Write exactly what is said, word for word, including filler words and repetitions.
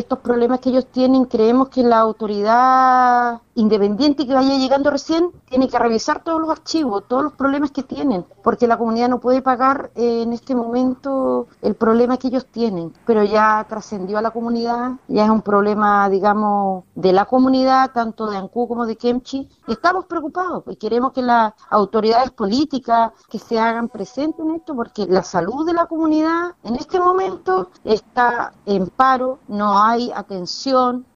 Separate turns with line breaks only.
estos problemas que ellos tienen, creemos que la autoridad independiente que vaya llegando recién tiene que revisar todos los archivos, todos los problemas que tienen, porque la comunidad no puede pagar eh, en este momento el problema que ellos tienen, pero ya trascendió a la comunidad, ya es un problema, digamos, de la comunidad, tanto de Ancú como de Kemchi, y estamos preocupados y queremos que las autoridades políticas que se hagan presentes en esto, porque la salud de la comunidad en este momento está en paro, no hay atención,